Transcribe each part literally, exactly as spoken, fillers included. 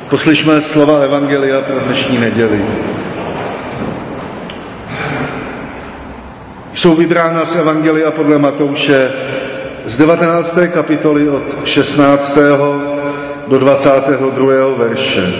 Poslyšme slova Evangelia pro dnešní neděli. Jsou vybrána z Evangelia podle Matouše z devatenácté kapitoly od šestnáctého do dvacátého druhého verše.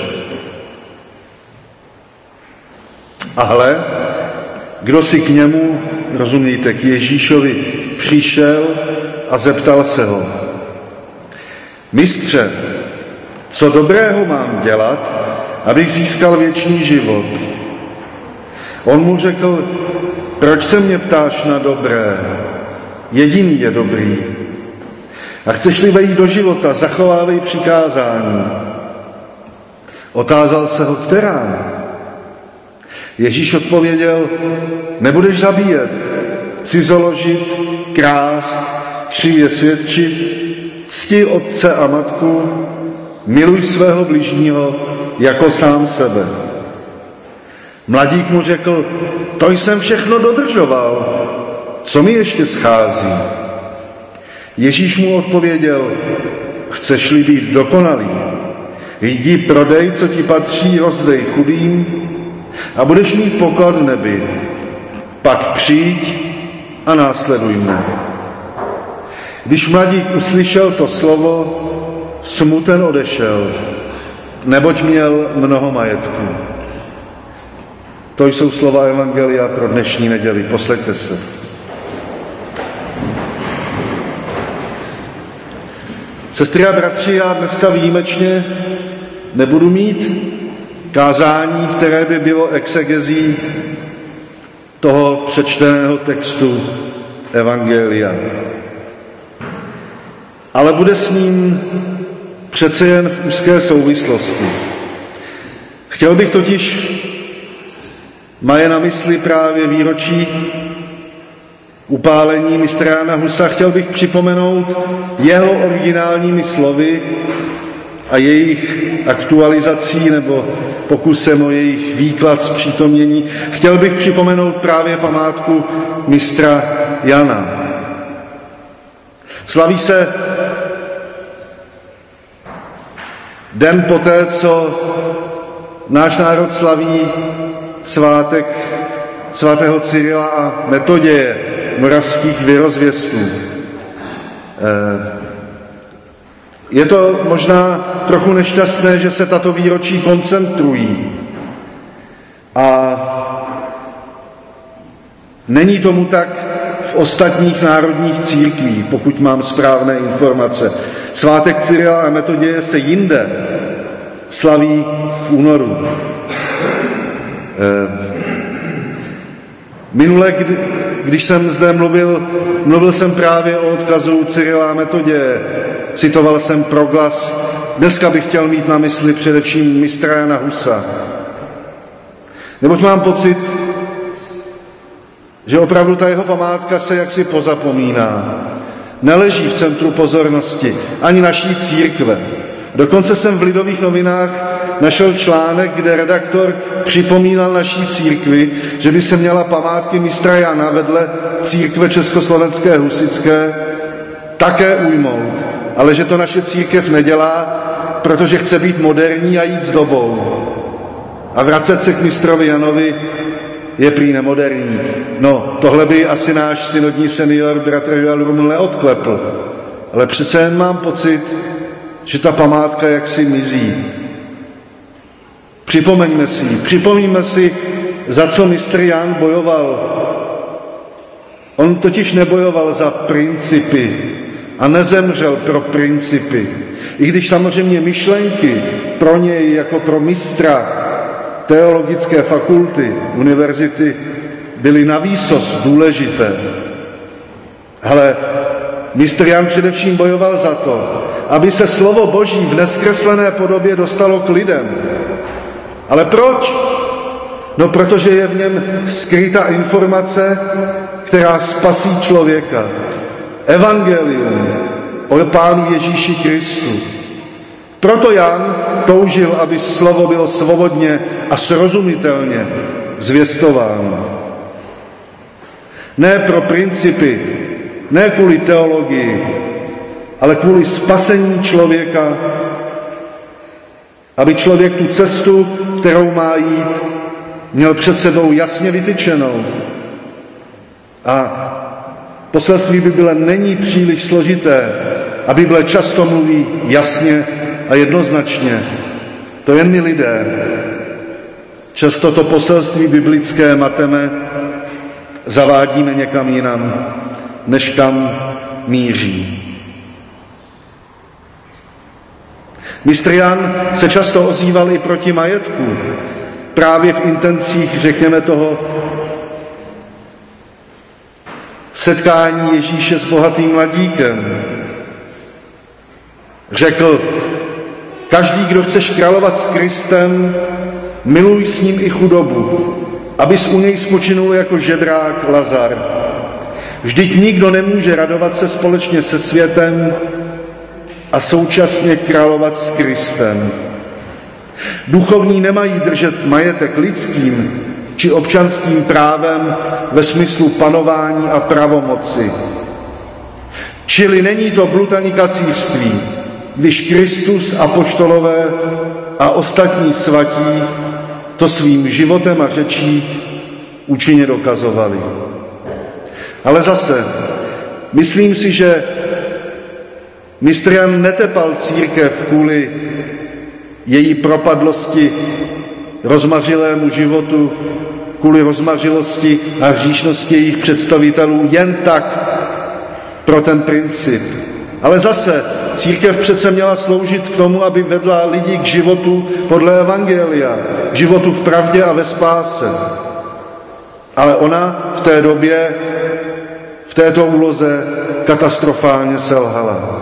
A hle, kdo si k němu, rozumějte, k Ježíšovi, přišel a zeptal se ho: Mistře, co dobrého mám dělat, abych získal věčný život? On mu řekl: proč se mě ptáš na dobré? Jediný je dobrý. A chceš-li vejít do života, zachovávej přikázání. Otázal se ho, která? Ježíš odpověděl: nebudeš zabíjet, cizoložit, krást, křivě svědčit, cti otce a matku, miluj svého bližního jako sám sebe. Mladík mu řekl: to jsem všechno dodržoval, co mi ještě schází? Ježíš mu odpověděl: chceš-li být dokonalý, jdi prodej, co ti patří, rozdej chudým a budeš mít poklad v nebi. Pak přijď a následuj mne. Když mladík uslyšel to slovo, smuten odešel, neboť měl mnoho majetku. To jsou slova Evangelia pro dnešní neděli. Posaďte se. Sestry a bratři, já dneska výjimečně nebudu mít kázání, které by bylo exegezí toho přečteného textu Evangelia. Ale bude s ním přece jen v úzké souvislosti. Chtěl bych totiž, maje na mysli právě výročí upálení mistra Jana Husa, chtěl bych připomenout jeho originálními slovy a jejich aktualizací nebo pokusem o jejich výklad zpřítomnění. Chtěl bych připomenout právě památku mistra Jana. Slaví se den poté, co náš národ slaví svátek svatého Cyrila a Metoděje, moravských vyrozvěstů. Je to možná trochu nešťastné, že se tato výročí koncentrují. A není tomu tak v ostatních národních církvích, pokud mám správné informace. Svátek Cyrila a Metoděje se jinde slaví v únoru. Minule, když jsem zde mluvil, mluvil jsem právě o odkazu Cyrila a Metoděje, citoval jsem proglas. Dneska bych chtěl mít na mysli především mistra Jana Husa. Neboť mám pocit, že opravdu ta jeho památka se jaksi pozapomíná. Neleží v centru pozornosti ani naší církve. Dokonce jsem v Lidových novinách našel článek, kde redaktor připomínal naší církvi, že by se měla památky mistra Jana vedle církve československé husitské také ujmout, ale že to naše církev nedělá, protože chce být moderní a jít s dobou. A vracet se k mistrovi Janovi je prý nemoderní. No, tohle by asi náš synodní senior bratr Joel Ruml neodklepl. Ale přece jen mám pocit, že ta památka jaksi mizí. Připomeňme si ji. Připomíme si, za co mistr Jan bojoval. On totiž nebojoval za principy a nezemřel pro principy. I když samozřejmě myšlenky pro něj jako pro mistra teologické fakulty, univerzity byly navýsost důležité. Ale mistr Jan především bojoval za to, aby se slovo Boží v neskreslené podobě dostalo k lidem. Ale proč? No, protože je v něm skrytá informace, která spasí člověka. Evangelium o Pánu Ježíši Kristu. Proto Jan toužil, aby slovo bylo svobodně a srozumitelně zvěstováno. Ne pro principy, ne kvůli teologii, ale kvůli spasení člověka aby člověk tu cestu, kterou má jít, měl před sebou jasně vytyčenou. A poselství Bible není příliš složité a Bible často mluví jasně a jednoznačně. To jen my lidé často to poselství biblické mateme, zavádíme někam jinam, než kam míří. Mistr Jan se často ozýval i proti majetku, právě v intencích, řekněme, toho setkání Ježíše s bohatým mladíkem. Řekl, každý, kdo chceš královat s Kristem, miluj s ním i chudobu, abys u něj spočinul jako žebrák Lazar. Vždyť nikdo nemůže radovat se společně se světem a současně královat s Kristem. Duchovní nemají držet majetek lidským či občanským právem ve smyslu panování a pravomoci. Čili není to blud ani kacířství, když Kristus, apoštolové a ostatní svatí to svým životem a řečí účinně dokazovali. Ale zase, myslím si, že mistr Jan netepal církev kvůli její propadlosti rozmařilému životu, kvůli rozmařilosti a hříšnosti jejich představitelů jen tak pro ten princip. Ale zase církev přece měla sloužit k tomu, aby vedla lidi k životu podle evangelia, k životu v pravdě a ve spáse. Ale ona v té době, v této úloze katastrofálně selhala.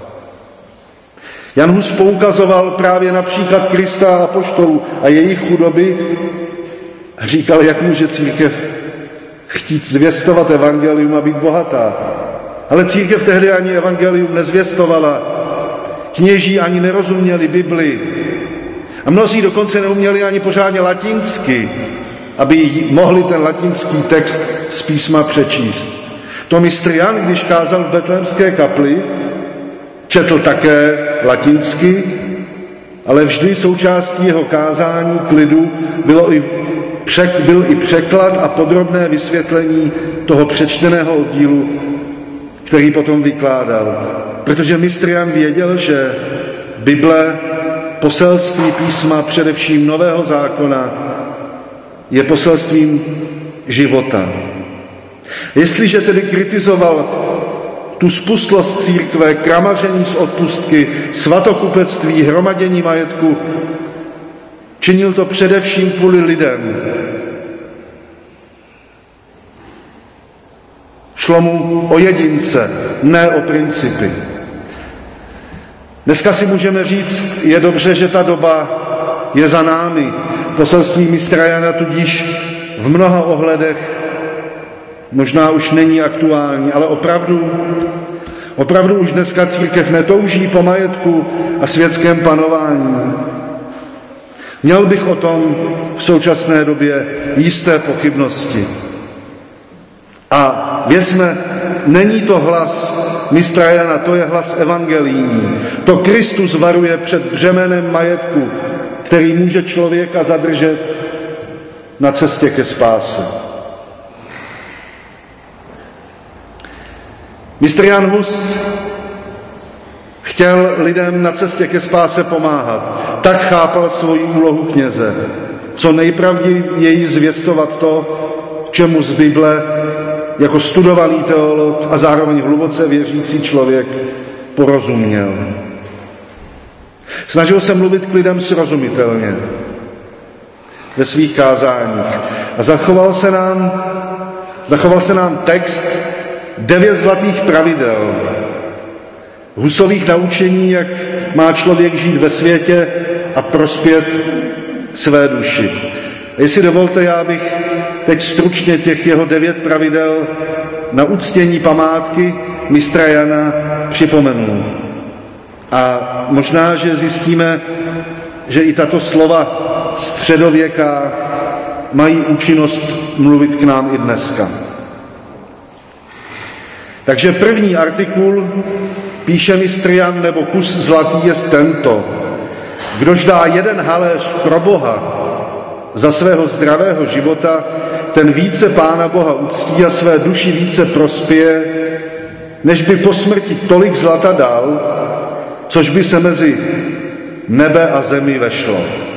Jan Hus poukazoval právě například Krista a apoštolů a jejich chudoby a říkal, jak může církev chtít zvěstovat evangelium a být bohatá. Ale církev tehdy ani evangelium nezvěstovala. Kněží ani nerozuměli Bibli. A mnozí dokonce neuměli ani pořádně latinsky, aby mohli ten latinský text z písma přečíst. To mistr Jan, když kázal v betlémské kapli, četl také latinsky, ale vždy součástí jeho kázání k lidu bylo i, byl i překlad a podrobné vysvětlení toho přečteného oddílu, který potom vykládal. Protože mistr Jan věděl, že Bible, poselství písma, především Nového zákona, je poselstvím života. Jestliže tedy kritizoval tu spustlost církve, kramaření z odpustky, svatokupectví, hromadění majetku, činil to především kvůli lidem. Šlo mu o jedince, ne o principy. Dneska si můžeme říct, je dobře, že ta doba je za námi. Poselství mistra Jana tudíž v mnoha ohledech možná už není aktuální, ale opravdu, opravdu už dneska církev netouží po majetku a světském panování. Měl bych o tom v současné době jisté pochybnosti. A věřme, není to hlas mistra Jana, to je hlas evangelijní. To Kristus varuje před břemenem majetku, který může člověka zadržet na cestě ke spáse. Mistr Jan Hus chtěl lidem na cestě ke spáse pomáhat. Tak chápal svoji úlohu kněze. Co nejpravději zvěstovat to, čemu z Bible jako studovaný teolog a zároveň hluboce věřící člověk porozuměl. Snažil se mluvit k lidem srozumitelně ve svých kázáních. A zachoval se nám, zachoval se nám text devět zlatých pravidel, Husových naučení, jak má člověk žít ve světě a prospět své duši. A jestli dovolte, já bych teď stručně těch jeho devět pravidel na uctění památky mistra Jana připomenul. A možná, že zjistíme, že i tato slova středověká mají účinnost mluvit k nám i dneska. Takže první artikul, píše mistr Jan, nebo kus zlatý, je tento. Kdož dá jeden haléř pro Boha za svého zdravého života, ten více Pána Boha uctí a své duši více prospěje, než by po smrti tolik zlata dal, což by se mezi nebe a zemi vešlo.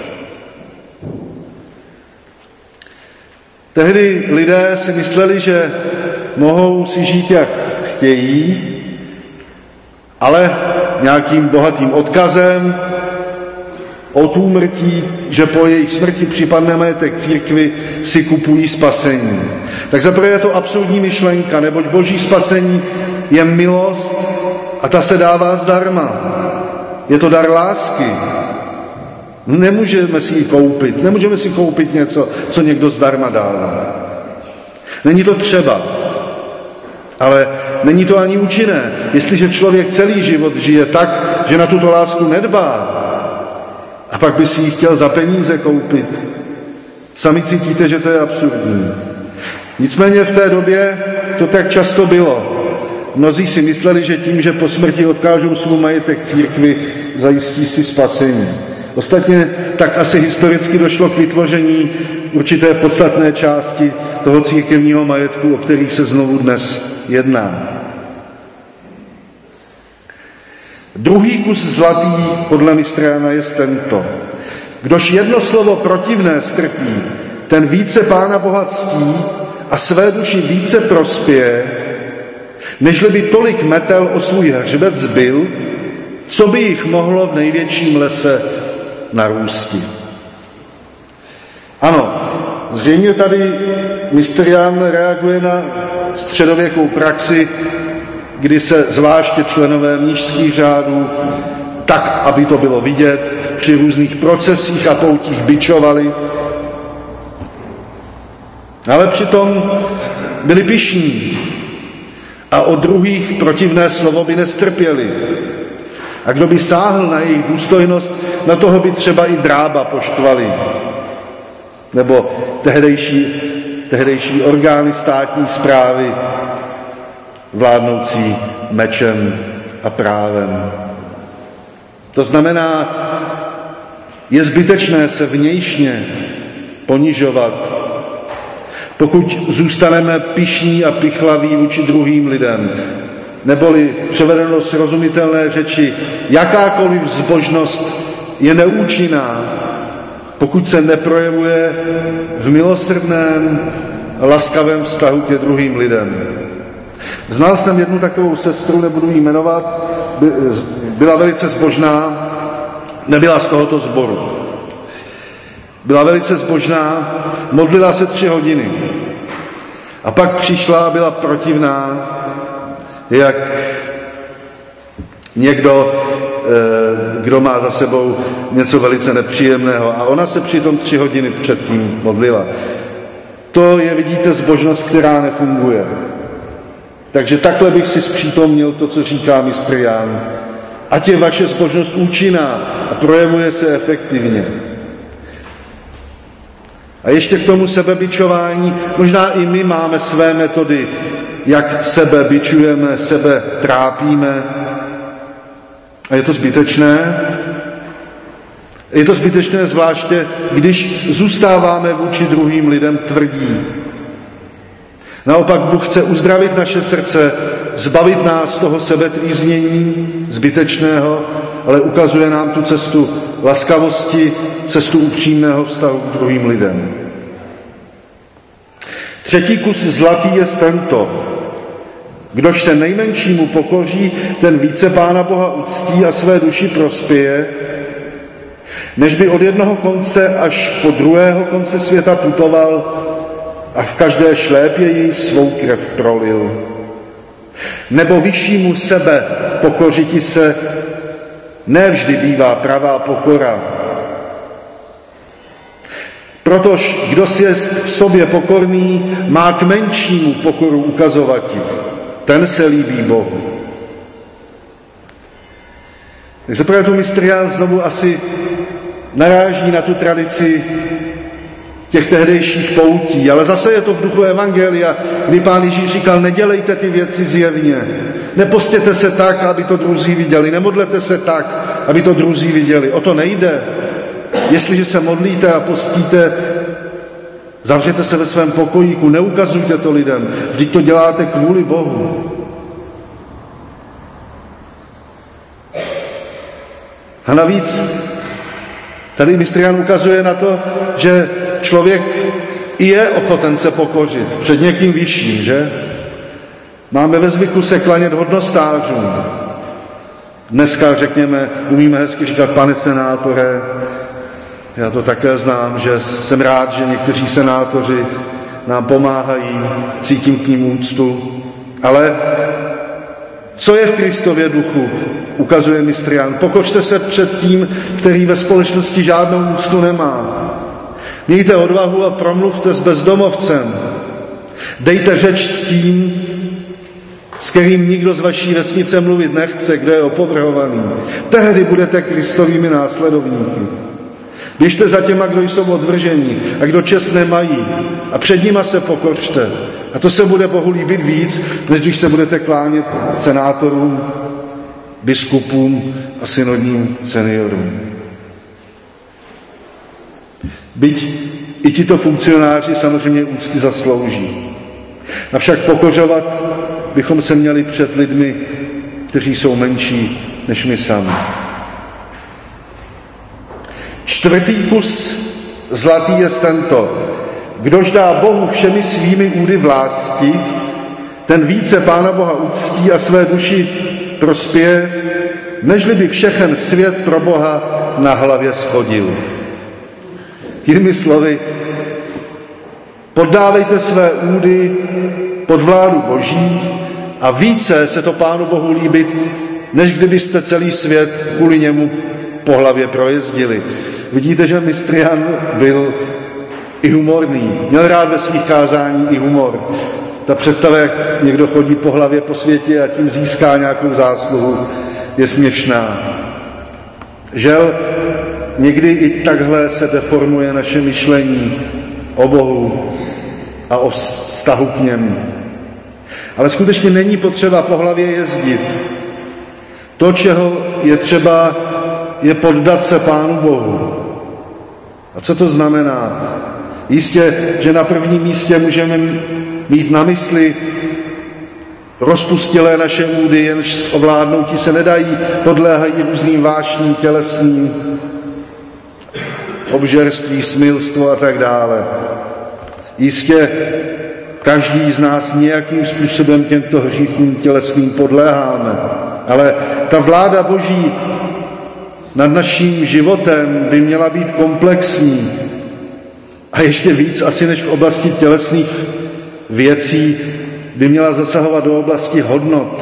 Tehdy lidé si mysleli, že mohou si žít, jak chtějí, ale nějakým bohatým odkazem od úmrtí, že po jejich smrti připadne majetek církvi, si kupují spasení. Tak zaprvé je to absurdní myšlenka, neboť boží spasení je milost a ta se dává zdarma. Je to dar lásky. Nemůžeme si ji koupit. Nemůžeme si koupit něco, co někdo zdarma dává. Není to třeba. Ale není to ani účinné. Jestliže člověk celý život žije tak, že na tuto lásku nedbá, a pak by si ji chtěl za peníze koupit, sami cítíte, že to je absurdní. Nicméně v té době to tak často bylo. Mnozí si mysleli, že tím, že po smrti odkážou svůj majetek církvi, zajistí si spasení. Ostatně tak asi historicky došlo k vytvoření určité podstatné části toho církevního majetku, o kterých se znovu dnes jedná. Druhý kus zlatý podle mistra Jana je tento. Kdož jedno slovo protivné strpí, ten více Pána Boha ctí a své duši více prospěje, nežli by tolik metel o svůj hřbet zbyl, co by jich mohlo v největším lese narůsti. Ano, zřejmě tady mistr Jan reaguje na středověkou praxi, kdy se zvláště členové mnišských řádů, tak, aby to bylo vidět, při různých procesích a poutích bičovali. Ale přitom byli pyšní a od druhých protivné slovo by nestrpěli. A kdo by sáhl na jejich důstojnost, na toho by třeba i drába poštvali. Nebo tehdejší, tehdejší orgány státní správy, vládnoucí mečem a právem. To znamená, je zbytečné se vnějšně ponižovat, pokud zůstaneme pyšní a pichlaví vůči druhým lidem. Neboli převedeno srozumitelné řeči, jakákoliv zbožnost je neúčinná, pokud se neprojevuje v milosrdném, laskavém vztahu ke druhým lidem. Znal jsem jednu takovou sestru, nebudu jí jmenovat, byla velice zbožná, nebyla z tohoto sboru. Byla velice zbožná, modlila se tři hodiny. A pak přišla a byla protivná, jak někdo, kdo má za sebou něco velice nepříjemného. A ona se přitom tři hodiny předtím modlila. To je, vidíte, zbožnost, která nefunguje. Takže takhle bych si zpřítomnil to, co říká mistr Jan. Ať je vaše zbožnost účinná a projevuje se efektivně. A ještě k tomu sebebičování, možná i my máme své metody, jak sebe bičujeme, sebe trápíme. A je to zbytečné. Je to zbytečné zvláště, když zůstáváme vůči druhým lidem tvrdí. Naopak Bůh chce uzdravit naše srdce, zbavit nás toho sebetrýznění zbytečného, ale ukazuje nám tu cestu laskavosti, cestu upřímného vztahu k druhým lidem. Třetí kus zlatý je tento. Kdož se nejmenšímu pokoří, ten více Pána Boha uctí a své duši prospěje, než by od jednoho konce až po druhého konce světa putoval a v každé šlépě jí svou krev prolil. Nebo vyššímu sebe pokořiti se nevždy bývá pravá pokora. Protož kdo si je v sobě pokorný, má k menšímu pokoru ukazovati. Ten se líbí Bohu. Tak zaprvé tu mistr Jan znovu asi naráží na tu tradici těch tehdejších poutí, ale zase je to v duchu evangelia, kdy Pán Ježíš říkal, nedělejte ty věci zjevně, Nepostěte se tak, aby to druzí viděli. Nemodlete se tak, aby to druzí viděli. O to nejde. Jestliže se modlíte a postíte, zavřete se ve svém pokojíku, neukazujte to lidem. Vždyť to děláte kvůli Bohu. A navíc tady mistr Jan ukazuje na to, že člověk i je ochoten se pokořit před někým vyšším, že? Máme ve zvyku se klanět hodnostářům. Dneska, řekněme, umíme hezky říkat, pane senátore, já to také znám, že jsem rád, že někteří senátoři nám pomáhají, cítím k ním úctu, ale co je v Kristově duchu, ukazuje mistr Jan. Pokořte se před tím, který ve společnosti žádnou úctu nemá. Mějte odvahu a promluvte s bezdomovcem. Dejte řeč s tím, s kterým nikdo z vaší vesnice mluvit nechce, kdo je opovrhovaný. Tehdy budete Kristovými následovníky. Běžte za těma, kdo jsou odvržení a kdo čest nemají a před nima se pokořte. A to se bude Bohu líbit víc, než když se budete klánět senátorům, biskupům a synodním seniorům. Byť i tito funkcionáři samozřejmě úcty zaslouží. Avšak pokořovat bychom se měli před lidmi, kteří jsou menší než my sami. Čtvrtý kus zlatý je tento. Kdož dá Bohu všemi svými údy vlasti, ten více Pána Boha uctí a své duši prospěje, nežli by všechen svět pro Boha na hlavě schodil. Jinými slovy, poddávejte své údy pod vládu Boží a více se to Pánu Bohu líbit, než kdybyste celý svět kvůli němu po hlavě projezdili. Vidíte, že mistr Jan byl i humorný. Měl rád ve svých kázání i humor. Ta představa, jak někdo chodí po hlavě po světě a tím získá nějakou zásluhu, je směšná. Žel, někdy i takhle se deformuje naše myšlení o Bohu a o vztahu k němu. Ale skutečně není potřeba po hlavě jezdit. To, čeho je třeba, je poddat se Pánu Bohu. A co to znamená? Jistě, že na prvním místě můžeme mít na mysli rozpustilé naše údy, jenž ovládnouti se nedají, podléhají různým vášním, tělesným, obžerství, smilstvo a tak dále. Jistě, každý z nás nějakým způsobem těmto hříchům tělesným podléháme. Ale ta vláda Boží nad naším životem by měla být komplexní. A ještě víc, asi než v oblasti tělesných věcí, by měla zasahovat do oblasti hodnot.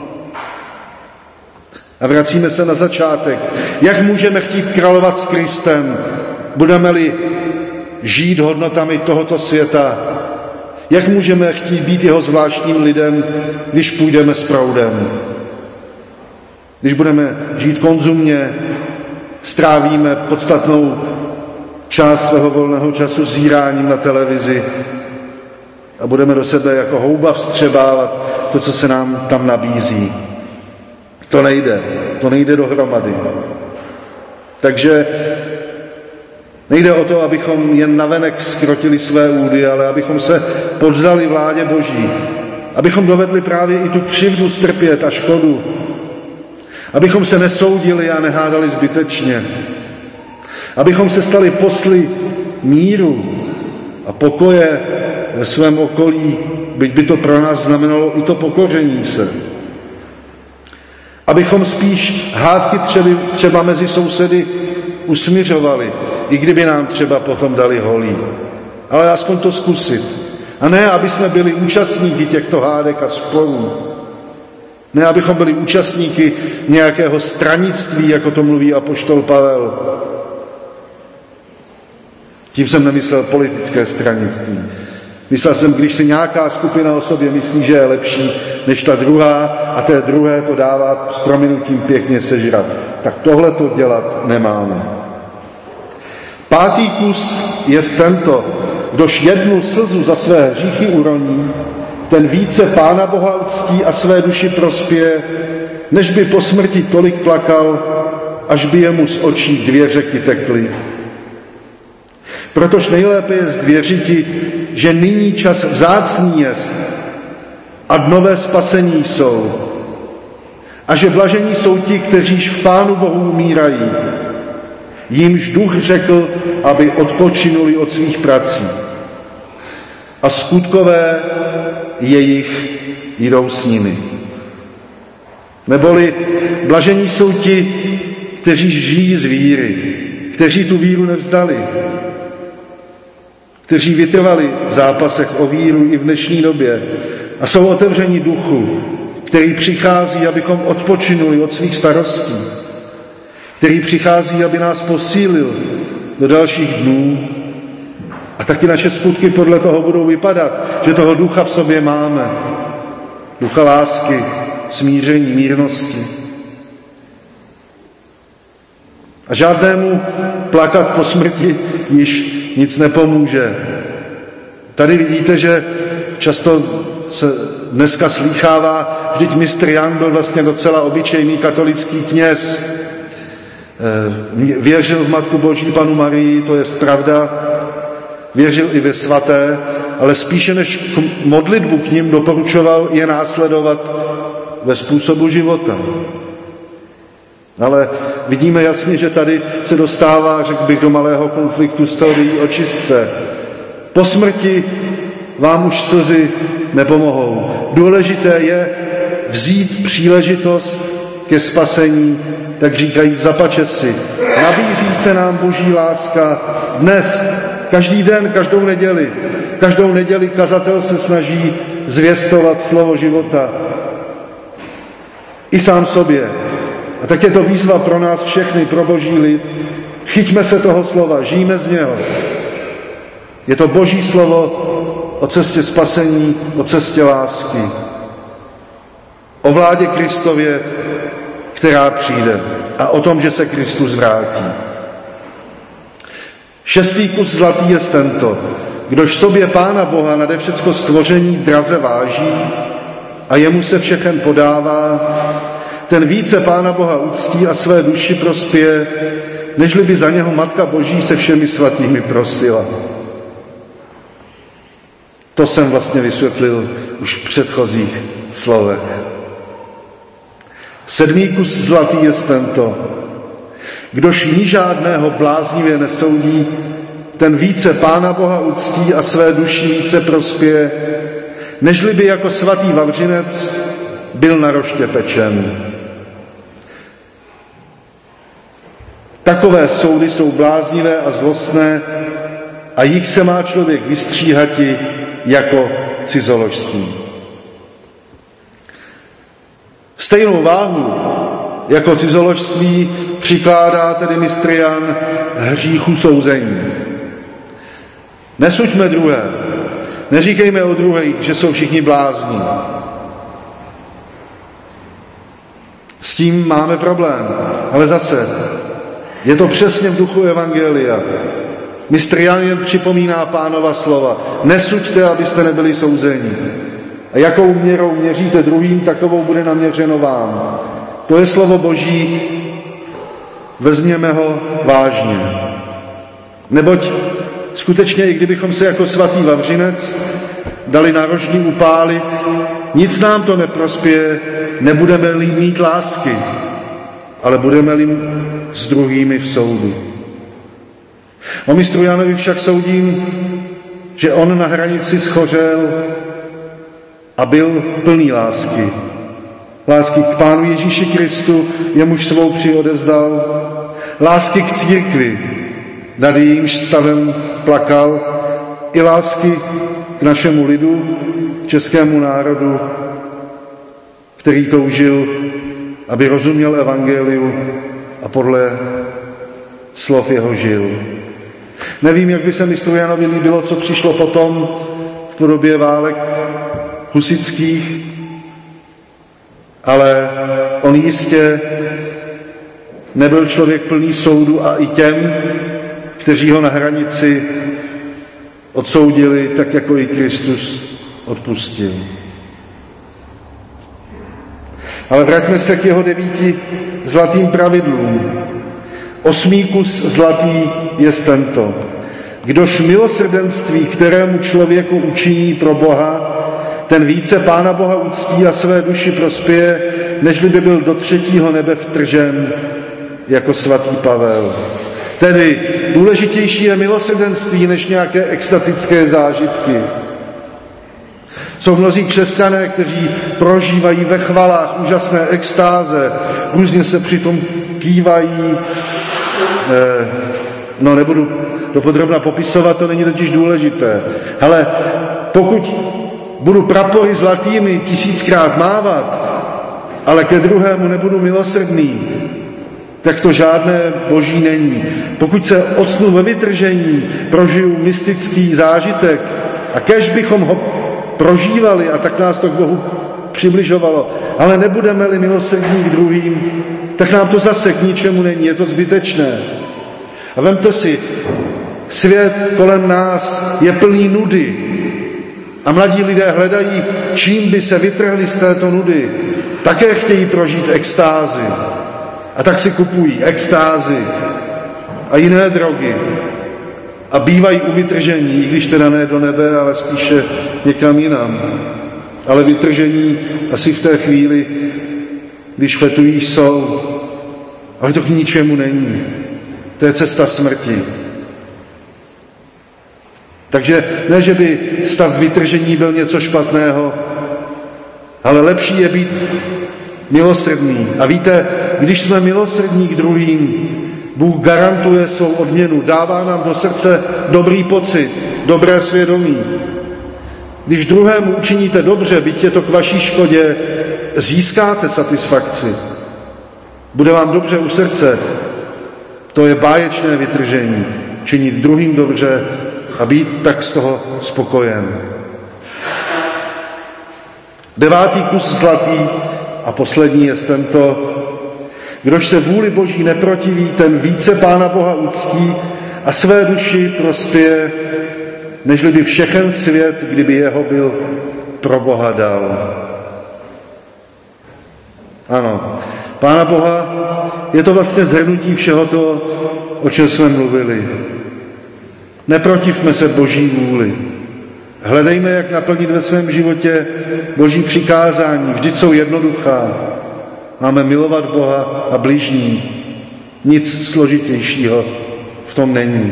A vracíme se na začátek. Jak můžeme chtít královat s Kristem? Budeme-li žít hodnotami tohoto světa? Jak můžeme chtít být jeho zvláštním lidem, když půjdeme s proudem? Když budeme žít konzumně, strávíme podstatnou část svého volného času zíráním na televizi a budeme do sebe jako houba vstřebávat to, co se nám tam nabízí. To nejde. To nejde dohromady. Takže nejde o to, abychom jen navenek zkrotili své údy, ale abychom se poddali vládě Boží. Abychom dovedli právě i tu křivdu strpět a škodu. Abychom se nesoudili a nehádali zbytečně. Abychom se stali posly míru a pokoje ve svém okolí, byť by to pro nás znamenalo i to pokoření se. Abychom spíš hádky třeba, třeba mezi sousedy usmiřovali, i kdyby nám třeba potom dali holí. Ale aspoň to zkusit. A ne, aby jsme byli účastníky těchto hádek a sporů. Ne, abychom byli účastníky nějakého stranictví, jako to mluví apoštol Pavel. Tím jsem nemyslel politické stranictví. Myslel jsem, když si nějaká skupina o sobě myslí, že je lepší než ta druhá a té druhé to dává s prominutím pěkně sežrat. Tak tohle to dělat nemáme. Pátý kus je tento, kdož jednu slzu za své hříchy uroní, ten více Pána Boha uctí a své duši prospěje, než by po smrti tolik plakal, až by jemu z očí dvě řeky tekly. Protož nejlépe je zdvěřiti, že nyní čas vzácný jest a dnové spasení jsou, a že blažení jsou ti, kteříž v Pánu Bohu umírají, jímž duch řekl, aby odpočinuli od svých prací. A skutkové jejich jdou s nimi. Neboli blažení jsou ti, kteří žijí z víry, kteří tu víru nevzdali, kteří vytrvali v zápasech o víru i v dnešní době a jsou otevřeni duchu, který přichází, abychom odpočinuli od svých starostí, který přichází, aby nás posílil do dalších dnů. A taky naše skutky podle toho budou vypadat, že toho ducha v sobě máme. Ducha lásky, smíření, mírnosti. A žádnému plakat po smrti již nic nepomůže. Tady vidíte, že často se dneska slýchává, vždyť mistr Jan byl vlastně docela obyčejný katolický kněz. Věřil v Matku Boží Panu Marii, to je pravda, věřil i ve svaté, ale spíše než k modlitbu k nim doporučoval je následovat ve způsobu života. Ale vidíme jasně, že tady se dostává, řekl bych, do malého konfliktu s teorií očistce. Po smrti vám už slzy nepomohou. Důležité je vzít příležitost ke spasení, tak říkají zapače si. Nabízí se nám Boží láska dnes, každý den, každou neděli. Každou neděli kazatel se snaží zvěstovat slovo života. I sám sobě. A tak je to výzva pro nás všechny, pro Boží lid. Chyťme se toho slova, žijme z něho. Je to Boží slovo o cestě spasení, o cestě lásky. O vládě Kristově, která přijde. A o tom, že se Kristus vrátí. Šestý kus zlatý je tento. Kdož sobě Pána Boha nade všecko stvoření draze váží a jemu se všechen podává, ten více Pána Boha uctí a své duši prospěje, nežli by za něho Matka Boží se všemi svatými prosila. To jsem vlastně vysvětlil už v předchozích slovech. Sedmý kus zlatý je tento. Kdož ní žádného bláznivě nesoudí, ten více Pána Boha uctí a své duši více prospěje, nežli by jako svatý Vavřinec byl na roště pečen. Takové soudy jsou bláznivé a zlostné a jich se má člověk vystříhati jako cizoložství. Stejnou váhu jako cizoložství přikládá tedy mistr Jan hříchu souzení. Nesuďme druhé, neříkejme o druhých, že jsou všichni blázni. S tím máme problém, ale zase je to přesně v duchu evangelia. Mistr Jan jen připomíná Pánova slova. Nesuďte, abyste nebyli souzeni. A jakou měrou měříte druhým, takovou bude naměřeno vám. To je slovo Boží, vezměme ho vážně. Neboť skutečně, i kdybychom se jako svatý Vavřinec dali na rožní upálit, nic nám to neprospěje, nebudeme-li mít lásky, ale budeme-li s druhými v soudu. O mistru Janovi však soudím, že on na hranici schořel a byl plný lásky. Lásky k Pánu Ježíši Kristu, jemuž svou při odevzdal. Lásky k církvi, nad jejímž stavem plakal. I lásky k našemu lidu, českému národu, který toužil, aby rozuměl evangeliu a podle slov jeho žil. Nevím, jak by se mistru Janovi líbilo, co přišlo potom v podobě válek husitských, ale on jistě nebyl člověk plný soudu a i těm, kteří ho na hranici odsoudili, tak jako i Kristus odpustil. Ale vraťme se k jeho devíti zlatým pravidlům. Osmý kus zlatý je tento. Kdož milosrdenství, kterému člověku učiní pro Boha, ten více Pána Boha uctí a své duši prospěje, nežli by byl do třetího nebe vtržen jako svatý Pavel. Tedy důležitější je milosrdenství než nějaké extatické zážitky. Jsou mnozí křesťané, kteří prožívají ve chvalách úžasné extáze, různě se přitom kývají. Eh, no nebudu dopodrobna popisovat, to není totiž důležité. Ale pokud budu prapory zlatými tisíckrát mávat, ale ke druhému nebudu milosrdný, tak to žádné boží není. Pokud se octnu ve vytržení, prožiju mystický zážitek a kéž bychom ho prožívali a tak nás to k Bohu přibližovalo, ale nebudeme-li milosrdní k druhým, tak nám to zase k ničemu není, je to zbytečné. A vemte si, svět kolem nás je plný nudy a mladí lidé hledají, čím by se vytrhli z této nudy. Také chtějí prožít extázy a tak si kupují extázy a jiné drogy a bývají u vytržení, i když teda ne do nebe, ale spíše někam jinam. Ale vytržení asi v té chvíli, když fetují, jsou, ale to k ničemu není. To je cesta smrti. Takže ne, že by stav vytržení byl něco špatného, ale lepší je být milosrdný. A víte, když jsme milosrdní k druhým, Bůh garantuje svou odměnu, dává nám do srdce dobrý pocit, dobré svědomí. Když druhému učiníte dobře, byť je to k vaší škodě, získáte satisfakci. Bude vám dobře u srdce. To je báječné vytržení. Činit druhým dobře a být tak z toho spokojen. Devátý kus zlatý a poslední je tento. Kdož se vůli Boží neprotiví, ten více Pána Boha uctí a své duši prospěje, nežli by všechen svět, kdyby jeho byl pro Boha dal. Ano, Pána Boha je to vlastně shrnutí všeho toho, o čem jsme mluvili. Neprotivme se Boží vůli. Hledejme, jak naplnit ve svém životě Boží přikázání. Vždyť jsou jednoduchá. Máme milovat Boha a bližní. Nic složitějšího v tom není.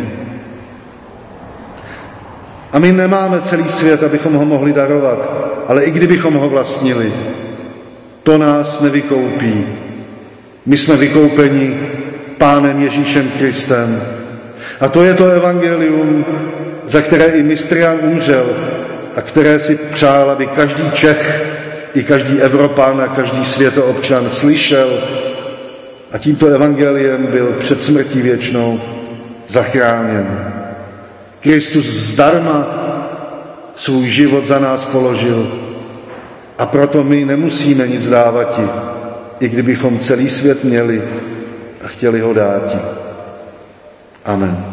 A my nemáme celý svět, abychom ho mohli darovat, ale i kdybychom ho vlastnili, to nás nevykoupí. My jsme vykoupeni Pánem Ježíšem Kristem. A to je to evangelium, za které i mistr Jan umřel a které si přál, aby každý Čech, i každý Evropan a každý světoobčan slyšel a tímto evangeliem byl před smrtí věčnou zachráněn. Kristus zdarma svůj život za nás položil a proto my nemusíme nic dávati, i kdybychom celý svět měli a chtěli ho dáti. Amen.